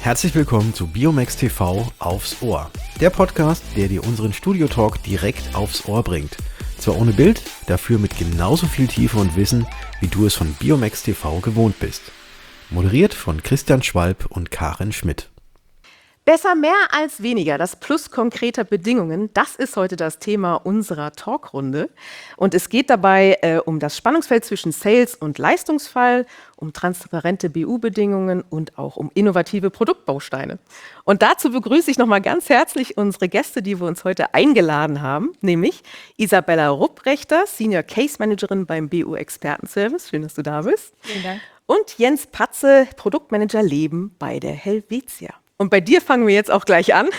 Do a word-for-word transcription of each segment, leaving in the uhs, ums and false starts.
Herzlich willkommen zu Biomax T V aufs Ohr. Der Podcast, der dir unseren Studio-Talk direkt aufs Ohr bringt. Zwar ohne Bild, dafür mit genauso viel Tiefe und Wissen, wie du es von Biomax T V gewohnt bist. Moderiert von Christian Schwalb und Karin Schmidt. Besser mehr als weniger, das Plus konkreter Bedingungen, das ist heute das Thema unserer Talkrunde. Und es geht dabei äh, um das Spannungsfeld zwischen Sales und Leistungsfall, um transparente B U-Bedingungen und auch um innovative Produktbausteine. Und dazu begrüße ich nochmal ganz herzlich unsere Gäste, die wir uns heute eingeladen haben, nämlich Isabella Rupprechter, Senior Case Managerin beim B U-Expertenservice. Schön, dass du da bist. Vielen Dank. Und Jens Patze, Produktmanager Leben bei der Helvetia. Und bei dir fangen wir jetzt auch gleich an.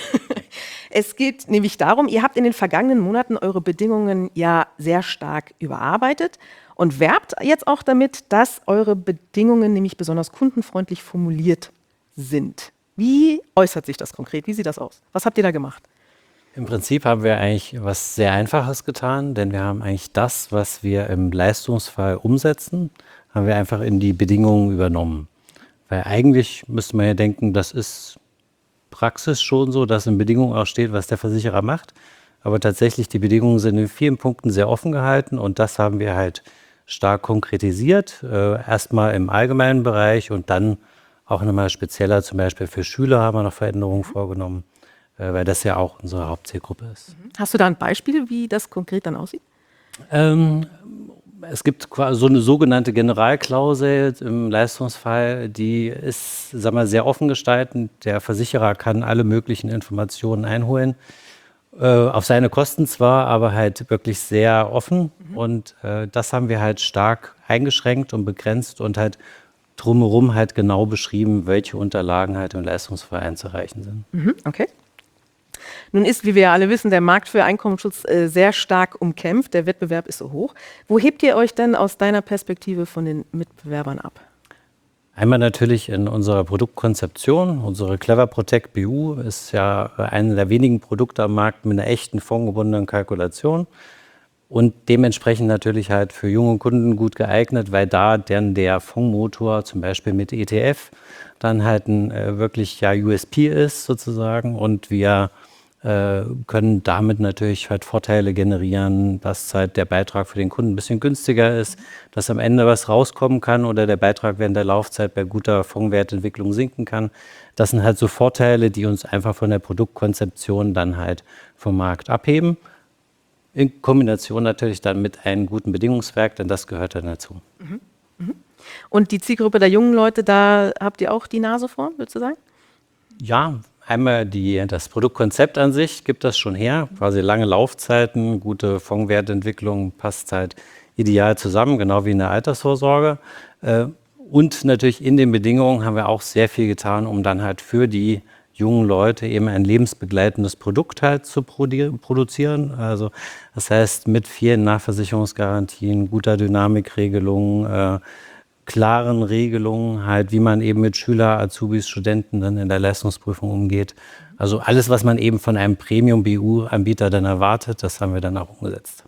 Es geht nämlich darum, ihr habt in den vergangenen Monaten eure Bedingungen ja sehr stark überarbeitet und werbt jetzt auch damit, dass eure Bedingungen nämlich besonders kundenfreundlich formuliert sind. Wie äußert sich das konkret? Wie sieht das aus? Was habt ihr da gemacht? Im Prinzip haben wir eigentlich was sehr Einfaches getan, denn wir haben eigentlich das, was wir im Leistungsfall umsetzen, haben wir einfach in die Bedingungen übernommen. Weil eigentlich müsste man ja denken, das ist Praxis schon so, dass in Bedingungen auch steht, was der Versicherer macht. Aber tatsächlich, die Bedingungen sind in vielen Punkten sehr offen gehalten und das haben wir halt stark konkretisiert. Äh, erstmal im allgemeinen Bereich und dann auch nochmal spezieller, zum Beispiel für Schüler haben wir noch Veränderungen vorgenommen, äh, weil das ja auch unsere Hauptzielgruppe ist. Hast du da ein Beispiel, wie das konkret dann aussieht? Ähm, Es gibt quasi so eine sogenannte Generalklausel im Leistungsfall, die ist, sagen wir, sehr offen gestaltet. Der Versicherer kann alle möglichen Informationen einholen, äh, auf seine Kosten zwar, aber halt wirklich sehr offen. Mhm. Und äh, das haben wir halt stark eingeschränkt und begrenzt und halt drumherum halt genau beschrieben, welche Unterlagen halt im Leistungsfall einzureichen sind. Mhm, okay. Nun ist, wie wir ja alle wissen, der Markt für Einkommensschutz äh, sehr stark umkämpft. Der Wettbewerb ist so hoch. Wo hebt ihr euch denn aus deiner Perspektive von den Mitbewerbern ab? Einmal natürlich in unserer Produktkonzeption. Unsere Clever Protect B U ist ja eine der wenigen Produkte am Markt mit einer echten fondgebundenen Kalkulation und dementsprechend natürlich halt für junge Kunden gut geeignet, weil da dann der Fondsmotor zum Beispiel mit E T F dann halt ein äh, wirklich ja U S P ist sozusagen und wir äh, können damit natürlich halt Vorteile generieren, dass halt der Beitrag für den Kunden ein bisschen günstiger ist, dass am Ende was rauskommen kann oder der Beitrag während der Laufzeit bei guter Fondswertentwicklung sinken kann. Das sind halt so Vorteile, die uns einfach von der Produktkonzeption dann halt vom Markt abheben. In Kombination natürlich dann mit einem guten Bedingungswerk, denn das gehört dann dazu. Mhm. Mhm. Und die Zielgruppe der jungen Leute, da habt ihr auch die Nase vorn, würdest du sagen? Ja, einmal die, das Produktkonzept an sich gibt das schon her. Quasi lange Laufzeiten, gute Fondswertentwicklung passt halt ideal zusammen, genau wie in der Altersvorsorge. Und natürlich in den Bedingungen haben wir auch sehr viel getan, um dann halt für die jungen Leute eben ein lebensbegleitendes Produkt halt zu produzieren. Also das heißt mit vielen Nachversicherungsgarantien, guter Dynamikregelung, äh, klaren Regelungen, halt wie man eben mit Schüler, Azubis, Studenten dann in der Leistungsprüfung umgeht. Also alles, was man eben von einem Premium-B U-Anbieter dann erwartet, das haben wir dann auch umgesetzt.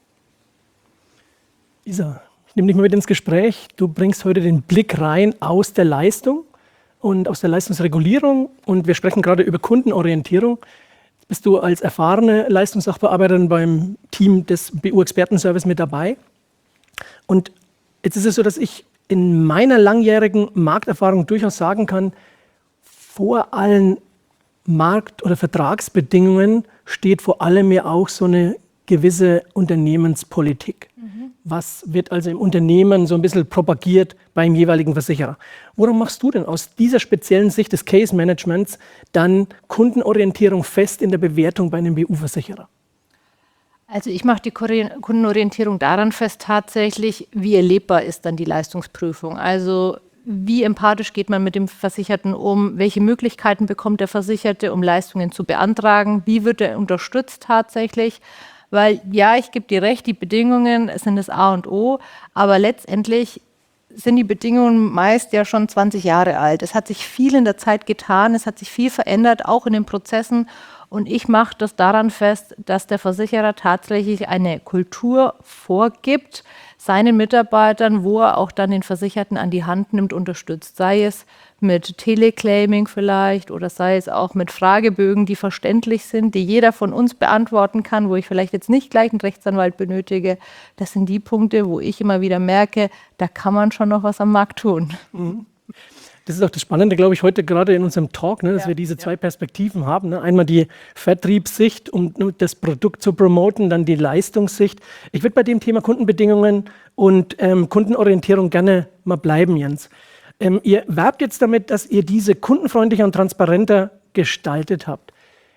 Isa, ich nehme dich mal mit ins Gespräch. Du bringst heute den Blick rein aus der Leistung und aus der Leistungsregulierung und wir sprechen gerade über Kundenorientierung. Jetzt bist du als erfahrene Leistungssachbearbeiterin beim Team des B U-Expertenservice mit dabei. Und jetzt ist es so, dass ich in meiner langjährigen Markterfahrung durchaus sagen kann, vor allen Markt- oder Vertragsbedingungen steht vor allem ja auch so eine gewisse Unternehmenspolitik. Mhm. Was wird also im Unternehmen so ein bisschen propagiert beim jeweiligen Versicherer? Worum machst du denn aus dieser speziellen Sicht des Case-Managements dann Kundenorientierung fest in der Bewertung bei einem B U-Versicherer? Also ich mache die Kundenorientierung daran fest tatsächlich, wie erlebbar ist dann die Leistungsprüfung. Also wie empathisch geht man mit dem Versicherten um, welche Möglichkeiten bekommt der Versicherte, um Leistungen zu beantragen, wie wird er unterstützt tatsächlich. Weil ja, ich gebe dir recht, die Bedingungen sind das A und O, aber letztendlich sind die Bedingungen meist ja schon zwanzig Jahre alt. Es hat sich viel in der Zeit getan, es hat sich viel verändert, auch in den Prozessen. Und ich mache das daran fest, dass der Versicherer tatsächlich eine Kultur vorgibt, seinen Mitarbeitern, wo er auch dann den Versicherten an die Hand nimmt, unterstützt. Sei es mit Teleclaiming vielleicht oder sei es auch mit Fragebögen, die verständlich sind, die jeder von uns beantworten kann, wo ich vielleicht jetzt nicht gleich einen Rechtsanwalt benötige. Das sind die Punkte, wo ich immer wieder merke, da kann man schon noch was am Markt tun. Mhm. Das ist auch das Spannende, glaube ich, heute gerade in unserem Talk, ne, dass Ja, wir diese zwei ja. Perspektiven haben. Ne? Einmal die Vertriebssicht, um das Produkt zu promoten, dann die Leistungssicht. Ich würde bei dem Thema Kundenbedingungen und ähm, Kundenorientierung gerne mal bleiben, Jens. Ähm, ihr werbt jetzt damit, dass ihr diese kundenfreundlicher und transparenter gestaltet habt.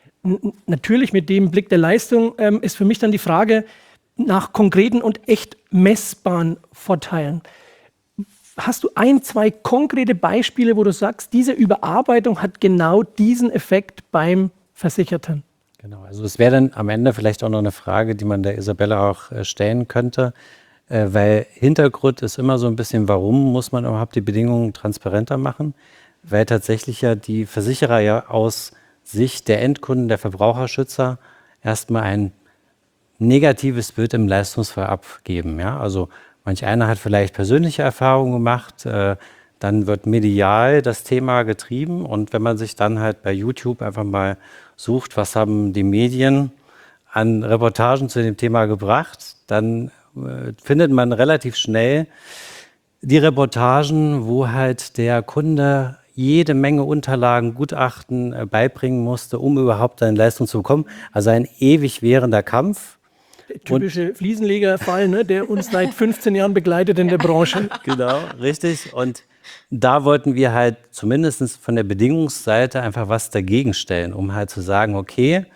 N- natürlich mit dem Blick der Leistung ähm, ist für mich dann die Frage nach konkreten und echt messbaren Vorteilen. Hast du ein, zwei konkrete Beispiele, wo du sagst, diese Überarbeitung hat genau diesen Effekt beim Versicherten? Genau, also es wäre dann am Ende vielleicht auch noch eine Frage, die man der Isabella auch äh, stellen könnte, äh, weil Hintergrund ist immer so ein bisschen, warum muss man überhaupt die Bedingungen transparenter machen? Weil tatsächlich ja die Versicherer ja aus Sicht der Endkunden, der Verbraucherschützer erstmal ein negatives Bild im Leistungsfall abgeben. Ja? Also manch einer hat vielleicht persönliche Erfahrungen gemacht, äh, dann wird medial das Thema getrieben und wenn man sich dann halt bei YouTube einfach mal sucht, was haben die Medien an Reportagen zu dem Thema gebracht, dann äh, findet man relativ schnell die Reportagen, wo halt der Kunde jede Menge Unterlagen, Gutachten äh, beibringen musste, um überhaupt seine Leistung zu bekommen. Also ein ewig währender Kampf. Der typische Fliesenlegerfall, ne, der uns seit fünfzehn Jahren begleitet in der Branche. Genau, richtig. Und da wollten wir halt zumindest von der Bedingungsseite einfach was dagegen stellen, um halt zu sagen, okay,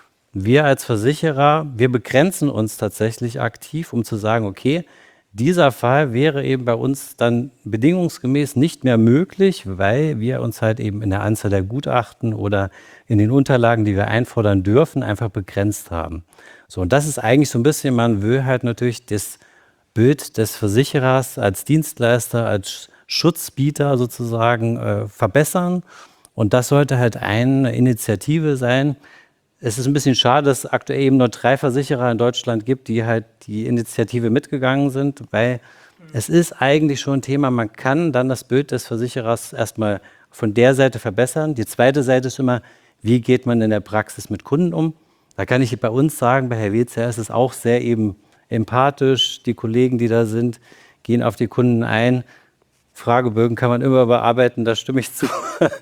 wir als Versicherer, wir begrenzen uns tatsächlich aktiv, um zu sagen, okay, dieser Fall wäre eben bei uns dann bedingungsgemäß nicht mehr möglich, weil wir uns halt eben in der Anzahl der Gutachten oder in den Unterlagen, die wir einfordern dürfen, einfach begrenzt haben. So, und das ist eigentlich so ein bisschen, man will halt natürlich das Bild des Versicherers als Dienstleister, als Schutzbieter sozusagen äh, verbessern. Und das sollte halt eine Initiative sein. Es ist ein bisschen schade, dass es aktuell eben nur drei Versicherer in Deutschland gibt, die halt die Initiative mitgegangen sind, weil es ist eigentlich schon ein Thema, man kann dann das Bild des Versicherers erstmal von der Seite verbessern. Die zweite Seite ist immer, wie geht man in der Praxis mit Kunden um? Da kann ich bei uns sagen, bei Herr W C R ist es auch sehr eben empathisch. Die Kollegen, die da sind, gehen auf die Kunden ein. Fragebögen kann man immer bearbeiten, da stimme ich zu.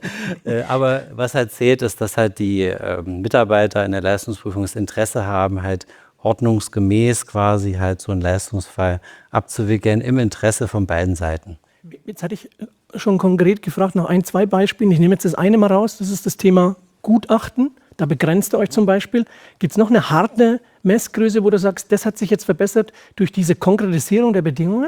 Aber was halt zählt, ist, dass halt die äh, Mitarbeiter in der Leistungsprüfung das Interesse haben, halt ordnungsgemäß quasi halt so einen Leistungsfall abzuwickeln, im Interesse von beiden Seiten. Jetzt hatte ich schon konkret gefragt nach ein, zwei Beispielen. Ich nehme jetzt das eine mal raus, das ist das Thema Gutachten. Da begrenzt ihr euch zum Beispiel. Gibt es noch eine harte Messgröße, wo du sagst, das hat sich jetzt verbessert durch diese Konkretisierung der Bedingungen?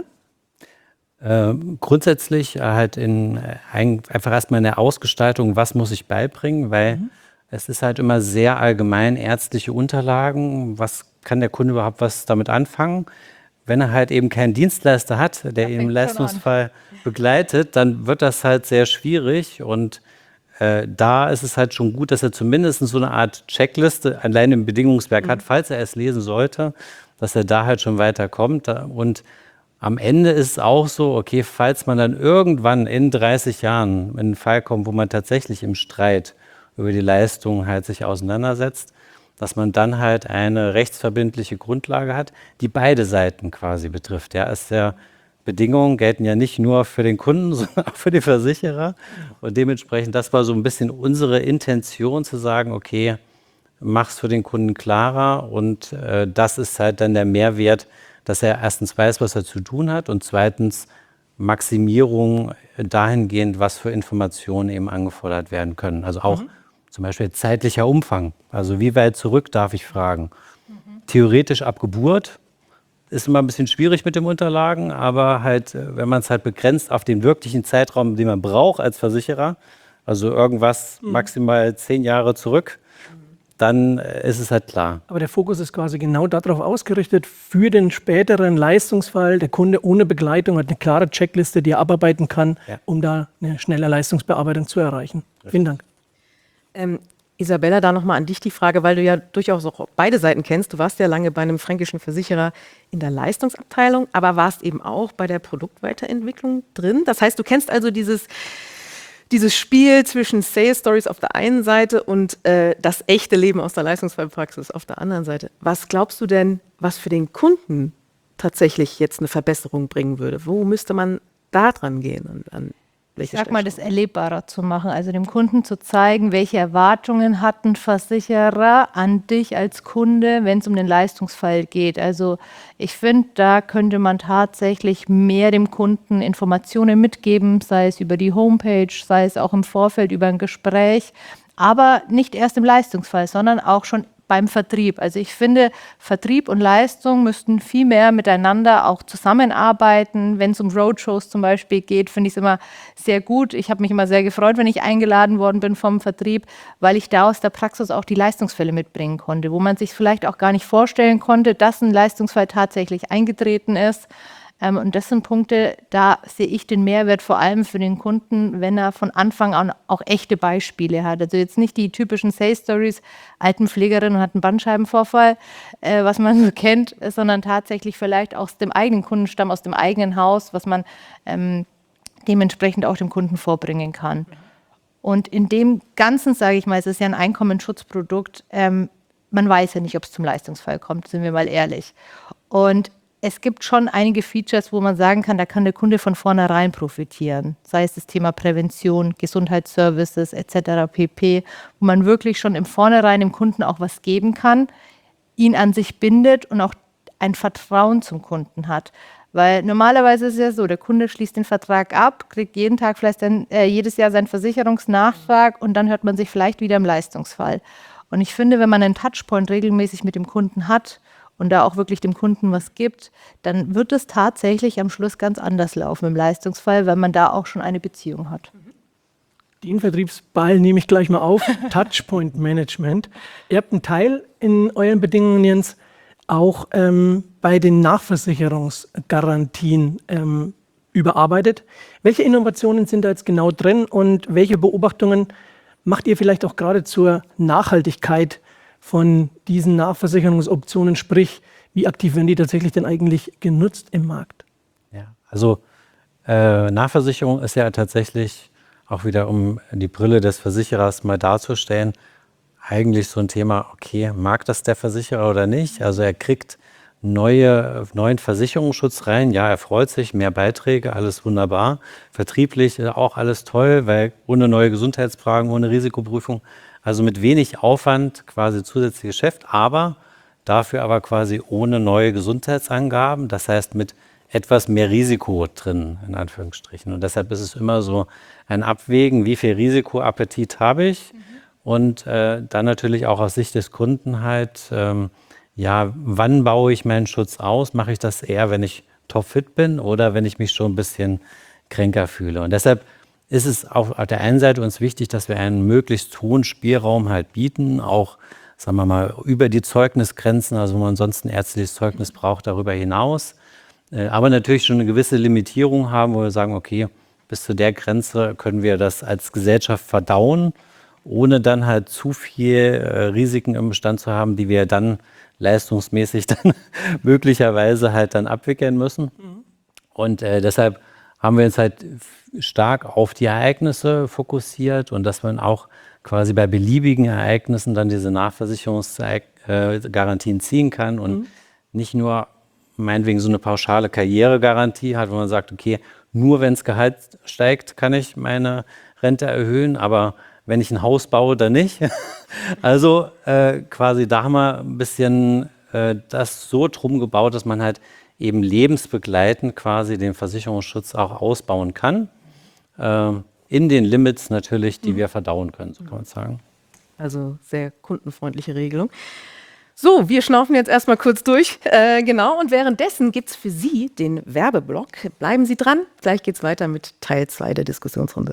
Äh, grundsätzlich halt in, ein, einfach erstmal in der Ausgestaltung, was muss ich beibringen, weil mhm. es ist halt immer sehr allgemein ärztliche Unterlagen. Was kann der Kunde überhaupt was damit anfangen? Wenn er halt eben keinen Dienstleister hat, der ihn im Leistungsfall begleitet, dann wird das halt sehr schwierig und Äh, da ist es halt schon gut, dass er zumindest so eine Art Checkliste allein im Bedingungswerk mhm. hat, falls er es lesen sollte, dass er da halt schon weiterkommt. Und am Ende ist es auch so, okay, falls man dann irgendwann in dreißig Jahren in einen Fall kommt, wo man tatsächlich im Streit über die Leistung halt sich auseinandersetzt, dass man dann halt eine rechtsverbindliche Grundlage hat, die beide Seiten quasi betrifft. Ja, ist der Bedingungen gelten ja nicht nur für den Kunden, sondern auch für die Versicherer. Und dementsprechend, das war so ein bisschen unsere Intention, zu sagen, okay, mach's für den Kunden klarer. Und äh, das ist halt dann der Mehrwert, dass er erstens weiß, was er zu tun hat und zweitens Maximierung dahingehend, was für Informationen eben angefordert werden können. Also auch mhm. zum Beispiel zeitlicher Umfang. Also wie weit zurück darf ich fragen? Mhm. Theoretisch ab Geburt. Ist immer ein bisschen schwierig mit den Unterlagen, aber halt, wenn man es halt begrenzt auf den wirklichen Zeitraum, den man braucht als Versicherer, also irgendwas mhm. maximal zehn Jahre zurück, dann ist es halt klar. Aber der Fokus ist quasi genau darauf ausgerichtet, für den späteren Leistungsfall. Der Kunde ohne Begleitung hat eine klare Checkliste, die er abarbeiten kann, ja. um da eine schnelle Leistungsbearbeitung zu erreichen. Richtig. Vielen Dank. Ähm, Isabella, da nochmal an dich die Frage, weil du ja durchaus auch beide Seiten kennst. Du warst ja lange bei einem fränkischen Versicherer in der Leistungsabteilung, aber warst eben auch bei der Produktweiterentwicklung drin. Das heißt, du kennst also dieses, dieses Spiel zwischen Sales Stories auf der einen Seite und äh, das echte Leben aus der Leistungsfallpraxis auf der anderen Seite. Was glaubst du denn, was für den Kunden tatsächlich jetzt eine Verbesserung bringen würde? Wo müsste man da dran gehen? An, an Ich sag mal, das erlebbarer zu machen, also dem Kunden zu zeigen, welche Erwartungen hat ein Versicherer an dich als Kunde, wenn es um den Leistungsfall geht. Also ich finde, da könnte man tatsächlich mehr dem Kunden Informationen mitgeben, sei es über die Homepage, sei es auch im Vorfeld über ein Gespräch, aber nicht erst im Leistungsfall, sondern auch schon beim Vertrieb. Also ich finde, Vertrieb und Leistung müssten viel mehr miteinander auch zusammenarbeiten. Wenn es um Roadshows zum Beispiel geht, finde ich es immer sehr gut. Ich habe mich immer sehr gefreut, wenn ich eingeladen worden bin vom Vertrieb, weil ich da aus der Praxis auch die Leistungsfälle mitbringen konnte, wo man sich vielleicht auch gar nicht vorstellen konnte, dass ein Leistungsfall tatsächlich eingetreten ist. Ähm, und das sind Punkte, da sehe ich den Mehrwert vor allem für den Kunden, wenn er von Anfang an auch echte Beispiele hat. Also jetzt nicht die typischen Sales-Stories, Altenpflegerin hat einen Bandscheibenvorfall, äh, was man so kennt, sondern tatsächlich vielleicht aus dem eigenen Kundenstamm, aus dem eigenen Haus, was man ähm, dementsprechend auch dem Kunden vorbringen kann. Und in dem Ganzen, sage ich mal, es ist ja ein Einkommensschutzprodukt, ähm, man weiß ja nicht, ob es zum Leistungsfall kommt, sind wir mal ehrlich. Und es gibt schon einige Features, wo man sagen kann, da kann der Kunde von vornherein profitieren. Sei es das Thema Prävention, Gesundheitsservices et cetera pp., wo man wirklich schon im Vornherein dem Kunden auch was geben kann, ihn an sich bindet und auch ein Vertrauen zum Kunden hat. Weil normalerweise ist es ja so, der Kunde schließt den Vertrag ab, kriegt jeden Tag vielleicht dann, äh, jedes Jahr seinen Versicherungsnachtrag und dann hört man sich vielleicht wieder im Leistungsfall. Und ich finde, wenn man einen Touchpoint regelmäßig mit dem Kunden hat, und da auch wirklich dem Kunden was gibt, dann wird es tatsächlich am Schluss ganz anders laufen im Leistungsfall, weil man da auch schon eine Beziehung hat. Den Vertriebsball nehme ich gleich mal auf. Touchpoint Management. Ihr habt einen Teil in euren Bedingungen, Jens, auch ähm, bei den Nachversicherungsgarantien ähm, überarbeitet. Welche Innovationen sind da jetzt genau drin und welche Beobachtungen macht ihr vielleicht auch gerade zur Nachhaltigkeit von diesen Nachversicherungsoptionen, sprich, wie aktiv werden die tatsächlich denn eigentlich genutzt im Markt? Ja, also äh, Nachversicherung ist ja tatsächlich auch wieder, um die Brille des Versicherers mal darzustellen, eigentlich so ein Thema, okay, mag das der Versicherer oder nicht? Also er kriegt neue, neuen Versicherungsschutz rein, ja, er freut sich, mehr Beiträge, alles wunderbar. Vertrieblich auch alles toll, weil ohne neue Gesundheitsfragen, ohne Risikoprüfung, also mit wenig Aufwand quasi zusätzliches Geschäft, aber dafür aber quasi ohne neue Gesundheitsangaben, das heißt mit etwas mehr Risiko drin, in Anführungsstrichen. Und deshalb ist es immer so ein Abwägen, wie viel Risikoappetit habe ich mhm. und äh, dann natürlich auch aus Sicht des Kunden halt, ähm, ja, wann baue ich meinen Schutz aus? Mache ich das eher, wenn ich topfit bin oder wenn ich mich schon ein bisschen kränker fühle? Und deshalb ist es auf der einen Seite uns wichtig, dass wir einen möglichst hohen Spielraum halt bieten, auch, sagen wir mal, über die Zeugnisgrenzen, also wo man sonst ein ärztliches Zeugnis braucht, darüber hinaus. Aber natürlich schon eine gewisse Limitierung haben, wo wir sagen, okay, bis zu der Grenze können wir das als Gesellschaft verdauen, ohne dann halt zu viel äh, Risiken im Bestand zu haben, die wir dann leistungsmäßig dann möglicherweise halt dann abwickeln müssen. Mhm. Und äh, deshalb haben wir uns halt stark auf die Ereignisse fokussiert und dass man auch quasi bei beliebigen Ereignissen dann diese Nachversicherungsgarantien ziehen kann und mhm. nicht nur meinetwegen so eine pauschale Karrieregarantie hat, wo man sagt, okay, nur wenn das Gehalt steigt, kann ich meine Rente erhöhen, aber wenn ich ein Haus baue, dann nicht. Also äh, quasi da haben wir ein bisschen äh, das so drum gebaut, dass man halt eben lebensbegleitend quasi den Versicherungsschutz auch ausbauen kann. Äh, in den Limits natürlich, die mhm. wir verdauen können, so kann man sagen. Also sehr kundenfreundliche Regelung. So, wir schnaufen jetzt erstmal kurz durch. Äh, genau, und währenddessen gibt es für Sie den Werbeblock. Bleiben Sie dran, gleich geht es weiter mit Teil zwei der Diskussionsrunde.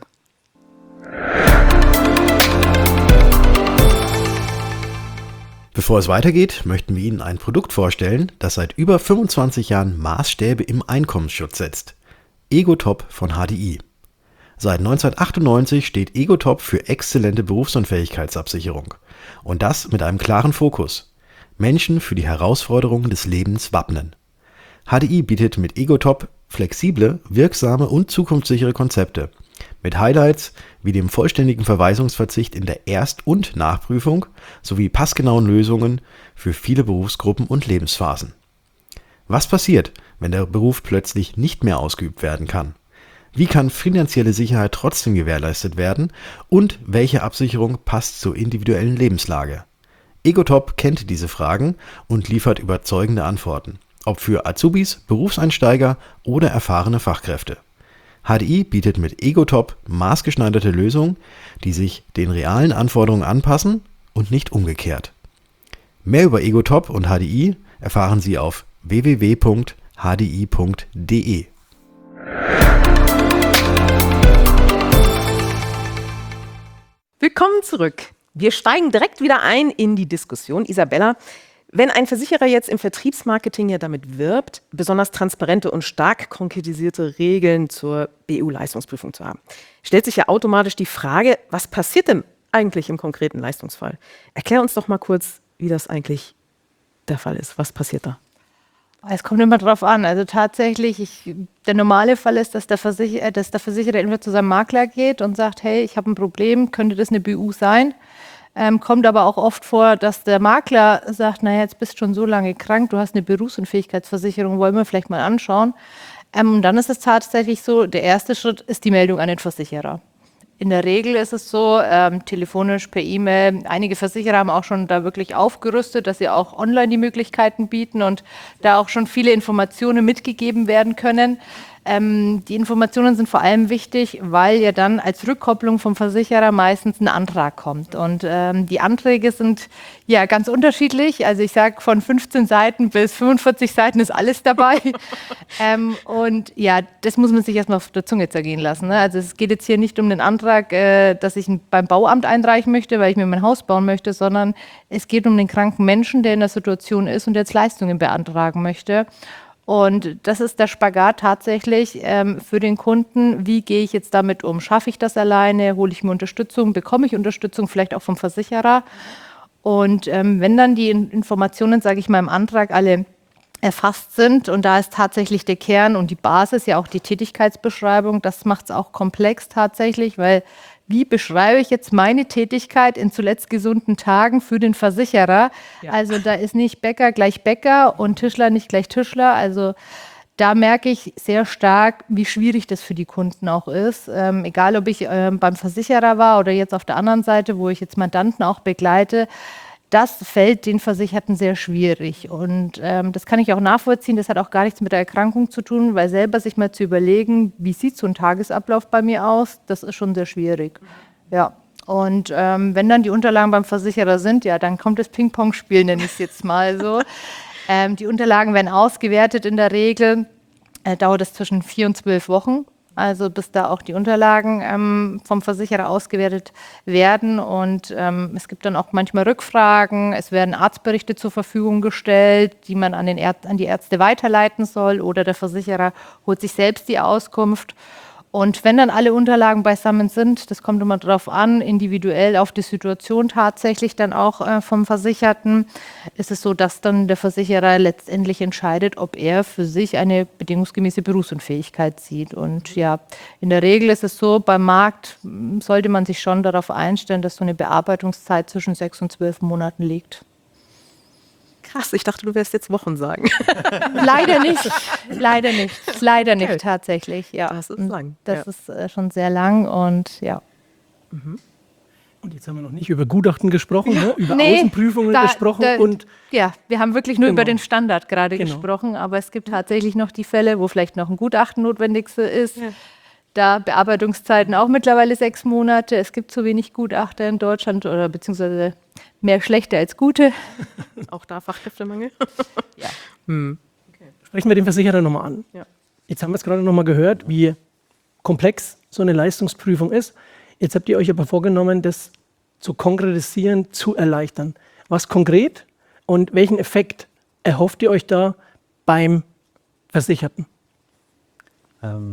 Bevor es weitergeht, möchten wir Ihnen ein Produkt vorstellen, das seit über fünfundzwanzig Jahren Maßstäbe im Einkommensschutz setzt. Ego Top von H D I. Seit neunzehnhundertachtundneunzig steht Ego-Top für exzellente Berufsunfähigkeitsabsicherung. Und das mit einem klaren Fokus: Menschen für die Herausforderungen des Lebens wappnen. H D I bietet mit Ego-Top flexible, wirksame und zukunftssichere Konzepte mit Highlights wie dem vollständigen Verweisungsverzicht in der Erst- und Nachprüfung sowie passgenauen Lösungen für viele Berufsgruppen und Lebensphasen. Was passiert, wenn der Beruf plötzlich nicht mehr ausgeübt werden kann? Wie kann finanzielle Sicherheit trotzdem gewährleistet werden und welche Absicherung passt zur individuellen Lebenslage? Ego-Top kennt diese Fragen und liefert überzeugende Antworten, ob für Azubis, Berufseinsteiger oder erfahrene Fachkräfte. H D I bietet mit Ego-Top maßgeschneiderte Lösungen, die sich den realen Anforderungen anpassen und nicht umgekehrt. Mehr über Ego-Top und H D I erfahren Sie auf w w w punkt h d i punkt d e. Willkommen zurück. Wir steigen direkt wieder ein in die Diskussion. Isabella, wenn ein Versicherer jetzt im Vertriebsmarketing ja damit wirbt, besonders transparente und stark konkretisierte Regeln zur B U-Leistungsprüfung zu haben, stellt sich ja automatisch die Frage, was passiert denn eigentlich im konkreten Leistungsfall? Erklär uns doch mal kurz, wie das eigentlich der Fall ist. Was passiert da? Es kommt immer drauf an. Also tatsächlich, ich, der normale Fall ist, dass der, Versicher, dass der Versicherer entweder zu seinem Makler geht und sagt, hey, ich habe ein Problem, könnte das eine B U sein? Ähm, kommt aber auch oft vor, dass der Makler sagt, naja, jetzt bist du schon so lange krank, du hast eine Berufsunfähigkeitsversicherung, wollen wir vielleicht mal anschauen. Ähm, und dann ist es tatsächlich so, der erste Schritt ist die Meldung an den Versicherer. In der Regel ist es so, ähm, telefonisch, per E-Mail, einige Versicherer haben auch schon da wirklich aufgerüstet, dass sie auch online die Möglichkeiten bieten und da auch schon viele Informationen mitgegeben werden können. Ähm, die Informationen sind vor allem wichtig, weil ja dann als Rückkopplung vom Versicherer meistens ein Antrag kommt. Und ähm, die Anträge sind ja ganz unterschiedlich. Also ich sage, von fünfzehn Seiten bis fünfundvierzig Seiten ist alles dabei. ähm, und ja, das muss man sich erstmal auf der Zunge zergehen lassen. Ne? Also es geht jetzt hier nicht um den Antrag, äh, dass ich ihn beim Bauamt einreichen möchte, weil ich mir mein Haus bauen möchte, sondern es geht um den kranken Menschen, der in der Situation ist und jetzt Leistungen beantragen möchte. Und das ist der Spagat tatsächlich ähm, für den Kunden. Wie gehe ich jetzt damit um? Schaffe ich das alleine? Hole ich mir Unterstützung? Bekomme ich Unterstützung vielleicht auch vom Versicherer? Und ähm, wenn dann die Informationen, sage ich mal, im Antrag alle erfasst sind und da ist tatsächlich der Kern und die Basis, ja auch die Tätigkeitsbeschreibung, das macht es auch komplex tatsächlich, weil wie beschreibe ich jetzt meine Tätigkeit in zuletzt gesunden Tagen für den Versicherer? Ja. Also da ist nicht Bäcker gleich Bäcker und Tischler nicht gleich Tischler. Also da merke ich sehr stark, wie schwierig das für die Kunden auch ist. Ähm, egal, ob ich äh, beim Versicherer war oder jetzt auf der anderen Seite, wo ich jetzt Mandanten auch begleite, das fällt den Versicherten sehr schwierig. Und ähm, das kann ich auch nachvollziehen. Das hat auch gar nichts mit der Erkrankung zu tun, weil selber sich mal zu überlegen, wie sieht so ein Tagesablauf bei mir aus, das ist schon sehr schwierig. Ja. Und ähm, wenn dann die Unterlagen beim Versicherer sind, ja, dann kommt das Ping-Pong-Spiel, nenne ich es jetzt mal so. ähm, die Unterlagen werden ausgewertet in der Regel. Äh, dauert es zwischen vier und zwölf Wochen. Also bis da auch die Unterlagen ähm, vom Versicherer ausgewertet werden. Und ähm, es gibt dann auch manchmal Rückfragen. Es werden Arztberichte zur Verfügung gestellt, die man an, den Ärz- an die Ärzte weiterleiten soll. Oder der Versicherer holt sich selbst die Auskunft. Und wenn dann alle Unterlagen beisammen sind, das kommt immer darauf an, individuell auf die Situation tatsächlich dann auch äh, vom Versicherten, ist es so, dass dann der Versicherer letztendlich entscheidet, ob er für sich eine bedingungsgemäße Berufsunfähigkeit sieht. Und ja, in der Regel ist es so, beim Markt sollte man sich schon darauf einstellen, dass so eine Bearbeitungszeit zwischen sechs und zwölf Monaten liegt. Krass, ich dachte, du wirst jetzt Wochen sagen. Leider nicht, leider nicht, leider nicht tatsächlich. Ja. Das ist lang. Das ja. ist äh, schon sehr lang und ja. Mhm. Und jetzt haben wir noch nicht über Gutachten gesprochen, ne? Über Nee, Außenprüfungen da, gesprochen. Da, und ja, wir haben wirklich nur genau. über den Standard gerade genau. gesprochen, aber es gibt tatsächlich noch die Fälle, wo vielleicht noch ein Gutachten notwendig ist. Ja. Da Bearbeitungszeiten auch mittlerweile sechs Monate. Es gibt zu wenig Gutachter in Deutschland oder beziehungsweise mehr schlechte als gute. Auch da Fachkräftemangel? Ja. Hm. Okay. Sprechen wir den Versicherer nochmal an. Ja. Jetzt haben wir es gerade nochmal gehört, wie komplex so eine Leistungsprüfung ist. Jetzt habt ihr euch aber vorgenommen, das zu konkretisieren, zu erleichtern. Was konkret und welchen Effekt erhofft ihr euch da beim Versicherten? Ähm.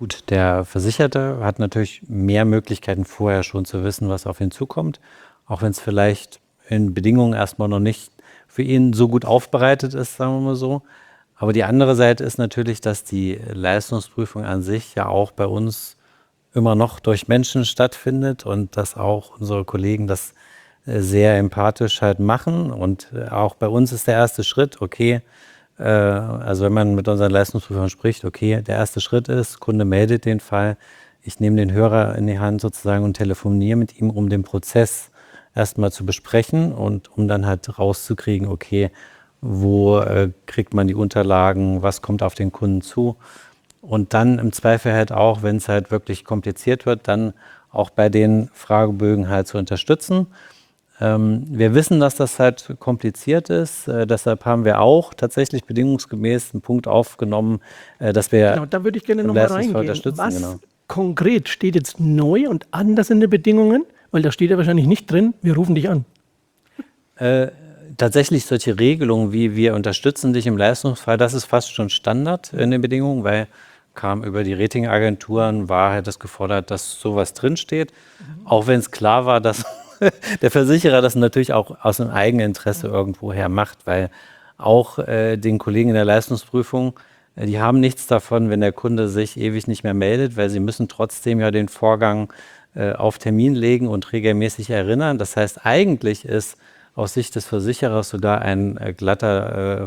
Gut, der Versicherte hat natürlich mehr Möglichkeiten vorher schon zu wissen, was auf ihn zukommt, auch wenn es vielleicht in Bedingungen erstmal noch nicht für ihn so gut aufbereitet ist, sagen wir mal so. Aber die andere Seite ist natürlich, dass die Leistungsprüfung an sich ja auch bei uns immer noch durch Menschen stattfindet und dass auch unsere Kollegen das sehr empathisch halt machen. Und auch bei uns ist der erste Schritt, okay, äh, also wenn man mit unseren Leistungsprüfern spricht, okay, der erste Schritt ist, Kunde meldet den Fall, ich nehme den Hörer in die Hand sozusagen und telefoniere mit ihm, um den Prozess erstmal zu besprechen und um dann halt rauszukriegen, okay, wo äh, kriegt man die Unterlagen, was kommt auf den Kunden zu. Und dann im Zweifel halt auch, wenn es halt wirklich kompliziert wird, dann auch bei den Fragebögen halt zu unterstützen. Ähm, wir wissen, dass das halt kompliziert ist. Äh, deshalb haben wir auch tatsächlich bedingungsgemäß einen Punkt aufgenommen, äh, dass wir Genau, da würde ich gerne im nochmal Leistungsfall reingehen. unterstützen. Was Genau. konkret steht jetzt neu und anders in den Bedingungen? Weil da steht ja wahrscheinlich nicht drin, wir rufen dich an. Äh, tatsächlich solche Regelungen wie wir unterstützen dich im Leistungsfall, das ist fast schon Standard in den Bedingungen, weil kam über die Ratingagenturen, war halt das gefordert, dass sowas drinsteht. Mhm. Auch wenn es klar war, dass der Versicherer das natürlich auch aus einem eigenen Interesse irgendwoher macht, weil auch äh, den Kollegen in der Leistungsprüfung, äh, die haben nichts davon, wenn der Kunde sich ewig nicht mehr meldet, weil sie müssen trotzdem ja den Vorgang äh, auf Termin legen und regelmäßig erinnern. Das heißt, eigentlich ist aus Sicht des Versicherers sogar ein äh, glatter äh,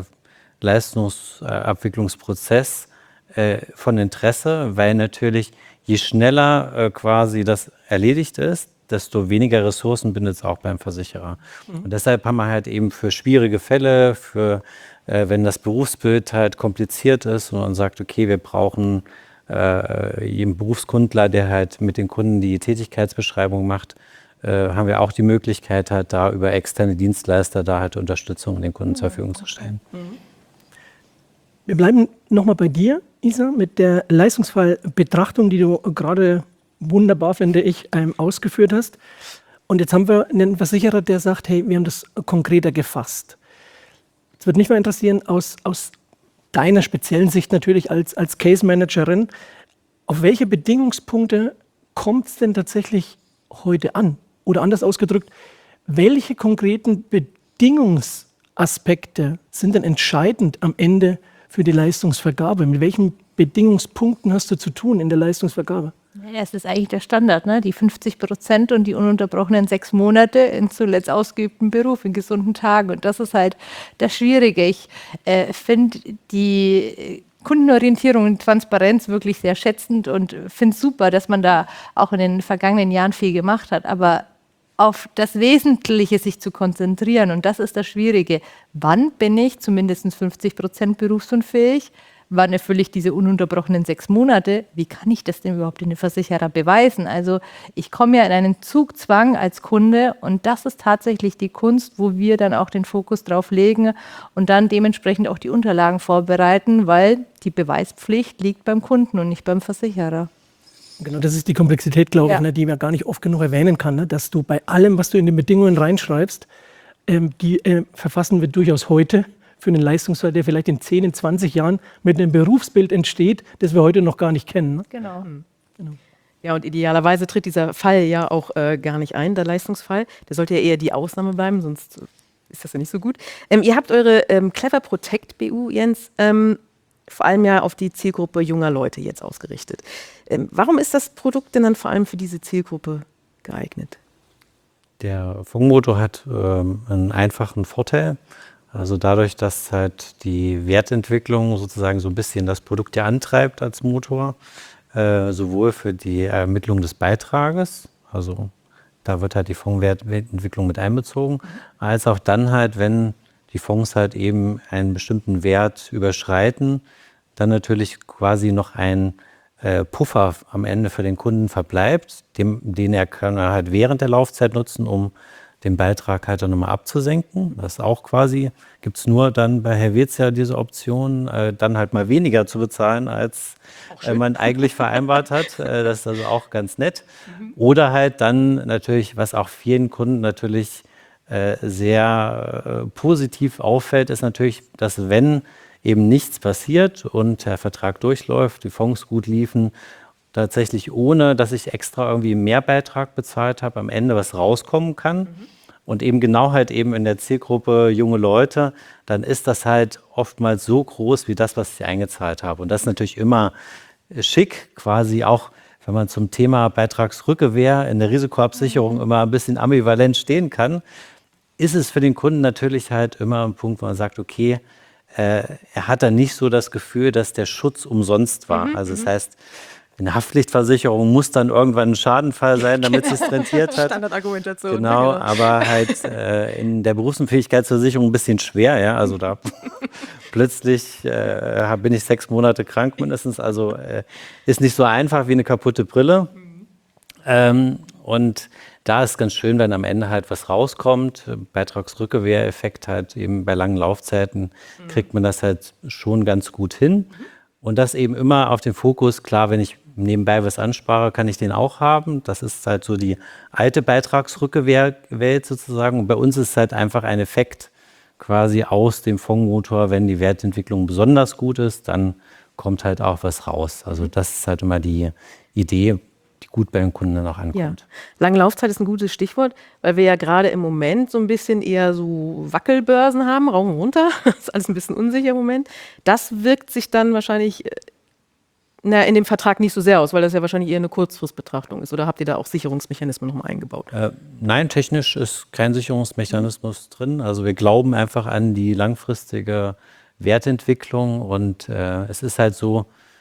Leistungsabwicklungsprozess äh, von Interesse, weil natürlich je schneller äh, quasi das erledigt ist, desto weniger Ressourcen bindet es auch beim Versicherer. Mhm. Und deshalb haben wir halt eben für schwierige Fälle, für äh, wenn das Berufsbild halt kompliziert ist und man sagt, okay, wir brauchen äh, jeden Berufskundler, der halt mit den Kunden die Tätigkeitsbeschreibung macht, äh, haben wir auch die Möglichkeit, halt da über externe Dienstleister da halt Unterstützung den Kunden mhm. zur Verfügung zu stellen. Mhm. Wir bleiben nochmal bei dir, Isa, mit der Leistungsfallbetrachtung, die du gerade wunderbar, finde ich, ähm, ausgeführt hast. Und jetzt haben wir einen Versicherer, der sagt, hey, wir haben das konkreter gefasst. Es wird mich mal interessieren, aus, aus deiner speziellen Sicht natürlich als, als Case-Managerin, auf welche Bedingungspunkte kommt es denn tatsächlich heute an? Oder anders ausgedrückt, welche konkreten Bedingungsaspekte sind denn entscheidend am Ende für die Leistungsvergabe? Mit welchen Bedingungspunkten hast du zu tun in der Leistungsvergabe? Ja, es ist eigentlich der Standard, ne? Die fünfzig Prozent und die ununterbrochenen sechs Monate in zuletzt ausgeübten Beruf, in gesunden Tagen. Und das ist halt das Schwierige. Ich äh, finde die Kundenorientierung und Transparenz wirklich sehr schätzend und finde es super, dass man da auch in den vergangenen Jahren viel gemacht hat. Aber auf das Wesentliche sich zu konzentrieren, und das ist das Schwierige. Wann bin ich zumindest fünfzig Prozent berufsunfähig? Wann erfülle ich diese ununterbrochenen sechs Monate? Wie kann ich das denn überhaupt in den Versicherer beweisen? Also ich komme ja in einen Zugzwang als Kunde und das ist tatsächlich die Kunst, wo wir dann auch den Fokus drauf legen und dann dementsprechend auch die Unterlagen vorbereiten, weil die Beweispflicht liegt beim Kunden und nicht beim Versicherer. Genau, das ist die Komplexität, glaube Ja. ich, ne, die man gar nicht oft genug erwähnen kann, ne, dass du bei allem, was du in den Bedingungen reinschreibst, ähm, die äh, verfassen wir durchaus heute für einen Leistungsfall, der vielleicht in zehn, in zwanzig Jahren mit einem Berufsbild entsteht, das wir heute noch gar nicht kennen. Ne? Genau. Genau. Ja, und idealerweise tritt dieser Fall ja auch äh, gar nicht ein, der Leistungsfall. Der sollte ja eher die Ausnahme bleiben, sonst ist das ja nicht so gut. Ähm, ihr habt eure ähm, Clever Protect B U, Jens, ähm, vor allem ja auf die Zielgruppe junger Leute jetzt ausgerichtet. Ähm, warum ist das Produkt denn dann vor allem für diese Zielgruppe geeignet? Der Fungmotor hat ähm, einen einfachen Vorteil. Also dadurch, dass halt die Wertentwicklung sozusagen so ein bisschen das Produkt ja antreibt als Motor, äh, sowohl für die Ermittlung des Beitrages, also da wird halt die Fondswertentwicklung mit einbezogen, als auch dann halt, wenn die Fonds halt eben einen bestimmten Wert überschreiten, dann natürlich quasi noch ein äh, Puffer am Ende für den Kunden verbleibt, dem, den er kann er halt während der Laufzeit nutzen, um den Beitrag halt dann nochmal abzusenken. Das ist auch quasi, gibt es nur dann bei Helvetia diese Option, äh, dann halt mal weniger zu bezahlen, als äh, man eigentlich vereinbart hat. Äh, das ist also auch ganz nett. Mhm. Oder halt dann natürlich, was auch vielen Kunden natürlich äh, sehr äh, positiv auffällt, ist natürlich, dass wenn eben nichts passiert und der Vertrag durchläuft, die Fonds gut liefen tatsächlich ohne, dass ich extra irgendwie mehr Beitrag bezahlt habe, am Ende was rauskommen kann. Mhm. Und eben genau halt eben in der Zielgruppe junge Leute, dann ist das halt oftmals so groß wie das, was ich eingezahlt habe. Und das ist natürlich immer schick, quasi auch, wenn man zum Thema Beitragsrückgewehr in der Risikoabsicherung immer ein bisschen ambivalent stehen kann, ist es für den Kunden natürlich halt immer ein Punkt, wo man sagt, okay, äh, er hat dann nicht so das Gefühl, dass der Schutz umsonst war. Mhm, also das heißt, eine Haftpflichtversicherung muss dann irgendwann ein Schadenfall sein, damit es sich rentiert hat. Standardargumentation. Genau, genau. Aber halt äh, in der Berufsunfähigkeitsversicherung ein bisschen schwer, ja. Also da plötzlich äh, bin ich sechs Monate krank mindestens. Also äh, ist nicht so einfach wie eine kaputte Brille. Mhm. Ähm, und da ist ganz schön, wenn am Ende halt was rauskommt. Beitragsrückgewehreffekt halt eben bei langen Laufzeiten mhm. kriegt man das halt schon ganz gut hin. Mhm. Und das eben immer auf den Fokus, klar, wenn ich nebenbei was anspare, kann ich den auch haben. Das ist halt so die alte Beitragsrückgewehrwelt sozusagen. Und bei uns ist es halt einfach ein Effekt quasi aus dem Fondsmotor. Wenn die Wertentwicklung besonders gut ist, dann kommt halt auch was raus. Also das ist halt immer die Idee, die gut beim Kunden dann auch ankommt. Ja. Lange Laufzeit ist ein gutes Stichwort, weil wir ja gerade im Moment so ein bisschen eher so Wackelbörsen haben, rauf und runter. Das ist alles ein bisschen unsicher im Moment. Das wirkt sich dann wahrscheinlich na, in dem Vertrag nicht so sehr aus, weil das ja wahrscheinlich eher eine Kurzfristbetrachtung ist. Oder habt ihr da auch Sicherungsmechanismen nochmal eingebaut? Äh, nein, technisch ist kein Sicherungsmechanismus drin. Also wir glauben einfach an die langfristige Wertentwicklung und äh, es ist halt so,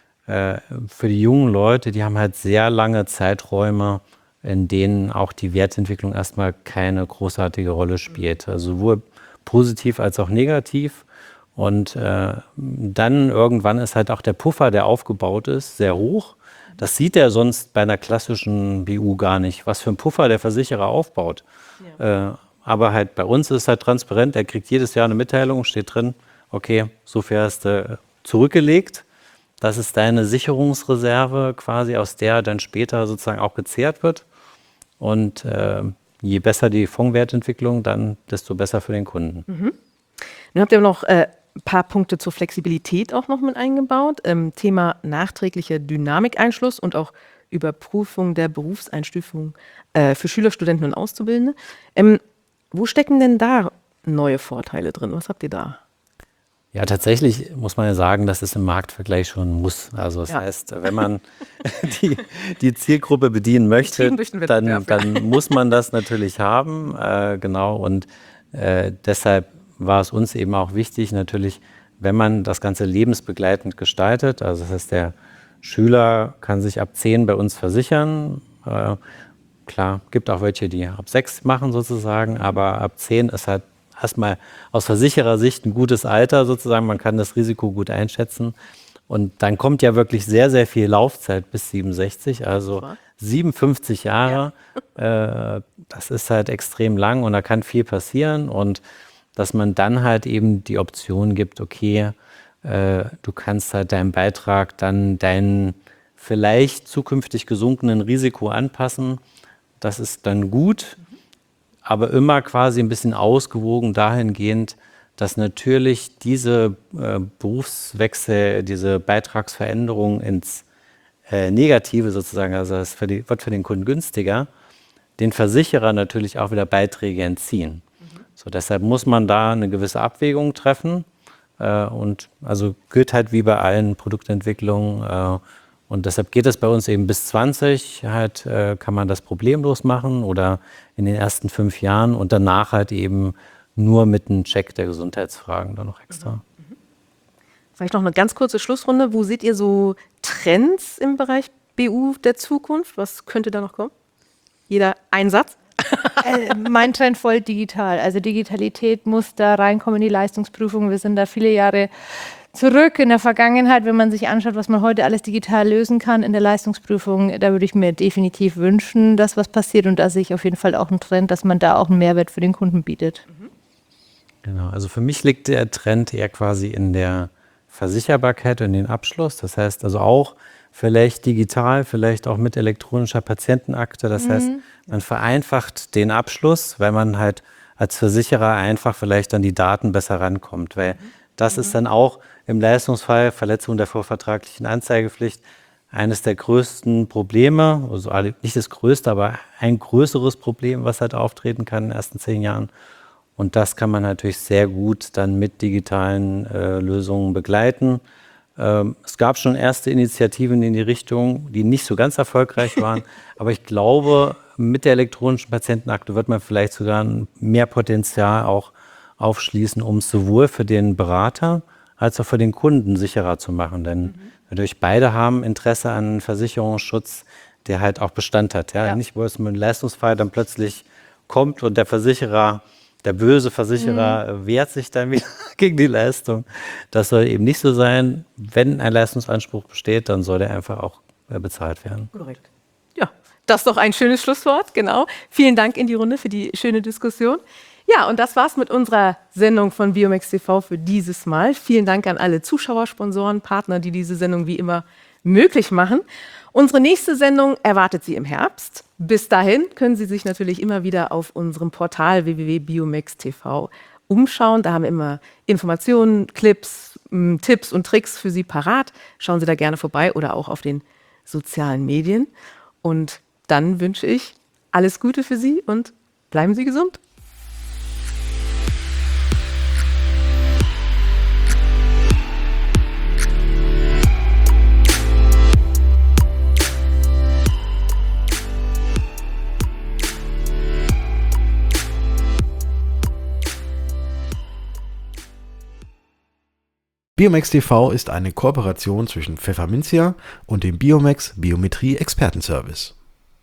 für die jungen Leute, die haben halt sehr lange Zeiträume, in denen auch die Wertentwicklung erstmal keine großartige Rolle spielt. Also sowohl positiv als auch negativ. Und äh, dann irgendwann ist halt auch der Puffer, der aufgebaut ist, sehr hoch. Das sieht er sonst bei einer klassischen B U gar nicht, was für ein Puffer der Versicherer aufbaut. Ja. Äh, aber halt bei uns ist es halt transparent, er kriegt jedes Jahr eine Mitteilung, steht drin, okay, so viel hast du zurückgelegt. Das ist deine Sicherungsreserve quasi, aus der dann später sozusagen auch gezehrt wird. Und äh, je besser die Fondswertentwicklung, dann desto besser für den Kunden. Mhm. Dann habt ihr noch äh, ein paar Punkte zur Flexibilität auch noch mit eingebaut. Ähm, Thema nachträglicher Dynamikeinschluss und auch Überprüfung der Berufseinstufung äh, für Schüler, Studenten und Auszubildende. Ähm, wo stecken denn da neue Vorteile drin? Was habt ihr da? Ja, tatsächlich muss man ja sagen, dass es im Marktvergleich schon muss. Also das ja. heißt, wenn man die, die Zielgruppe bedienen möchte, dann, dann muss man das natürlich haben. Äh, genau, und äh, deshalb war es uns eben auch wichtig, natürlich, wenn man das Ganze lebensbegleitend gestaltet, also das heißt, der Schüler kann sich ab zehn bei uns versichern. Äh, klar, gibt auch welche, die ab sechs machen sozusagen, aber ab zehn ist halt erstmal aus Versicherersicht ein gutes Alter sozusagen, man kann das Risiko gut einschätzen und dann kommt ja wirklich sehr, sehr viel Laufzeit bis siebenundsechzig, also siebenundfünfzig Jahre, ja. äh, das ist halt extrem lang und da kann viel passieren und dass man dann halt eben die Option gibt, okay, äh, du kannst halt deinen Beitrag dann deinen vielleicht zukünftig gesunkenen Risiko anpassen, das ist dann gut. Aber immer quasi ein bisschen ausgewogen dahingehend, dass natürlich diese äh, Berufswechsel, diese Beitragsveränderung ins äh, Negative sozusagen, also das für die, wird für den Kunden günstiger, den Versicherer natürlich auch wieder Beiträge entziehen. Mhm. So, deshalb muss man da eine gewisse Abwägung treffen äh, und also gilt halt wie bei allen Produktentwicklungen äh, und deshalb geht es bei uns eben bis zwanzig, halt äh, kann man das problemlos machen oder in den ersten fünf Jahren und danach halt eben nur mit einem Check der Gesundheitsfragen dann noch extra. Mhm. Vielleicht noch eine ganz kurze Schlussrunde. Wo seht ihr so Trends im Bereich B U der Zukunft? Was könnte da noch kommen? Jeder ein Satz? äh, mein Trend voll digital. Also Digitalität muss da reinkommen in die Leistungsprüfung. Wir sind da viele Jahre zurück in der Vergangenheit, wenn man sich anschaut, was man heute alles digital lösen kann in der Leistungsprüfung, da würde ich mir definitiv wünschen, dass was passiert und da sehe ich auf jeden Fall auch einen Trend, dass man da auch einen Mehrwert für den Kunden bietet. Genau, also für mich liegt der Trend eher quasi in der Versicherbarkeit und den Abschluss, das heißt also auch vielleicht digital, vielleicht auch mit elektronischer Patientenakte, das mhm. heißt, man vereinfacht den Abschluss, weil man halt als Versicherer einfach vielleicht an die Daten besser rankommt, weil das mhm. ist dann auch im Leistungsfall Verletzung der vorvertraglichen Anzeigepflicht eines der größten Probleme, also nicht das größte, aber ein größeres Problem, was halt auftreten kann in den ersten zehn Jahren. Und das kann man natürlich sehr gut dann mit digitalen äh, Lösungen begleiten. Ähm, es gab schon erste Initiativen in die Richtung, die nicht so ganz erfolgreich waren. Aber ich glaube, mit der elektronischen Patientenakte wird man vielleicht sogar mehr Potenzial auch aufschließen, um es sowohl für den Berater als auch für den Kunden sicherer zu machen. Denn mhm. natürlich beide haben Interesse an einem Versicherungsschutz, der halt auch Bestand hat. Ja? Ja. Nicht, wo es mit einem Leistungsfall dann plötzlich kommt und der Versicherer, der böse Versicherer mhm. wehrt sich dann wieder gegen die Leistung. Das soll eben nicht so sein. Wenn ein Leistungsanspruch besteht, dann soll der einfach auch bezahlt werden. Korrekt. Ja, das ist doch ein schönes Schlusswort, genau. Vielen Dank in die Runde für die schöne Diskussion. Ja, und das war's mit unserer Sendung von Biomex T V für dieses Mal. Vielen Dank an alle Zuschauer, Sponsoren, Partner, die diese Sendung wie immer möglich machen. Unsere nächste Sendung erwartet Sie im Herbst. Bis dahin können Sie sich natürlich immer wieder auf unserem Portal w w w punkt biomex punkt t v umschauen. Da haben wir immer Informationen, Clips, m, Tipps und Tricks für Sie parat. Schauen Sie da gerne vorbei oder auch auf den sozialen Medien. Und dann wünsche ich alles Gute für Sie und bleiben Sie gesund. Biomex T V ist eine Kooperation zwischen Pfefferminzia und dem Biomex Biometrie Expertenservice.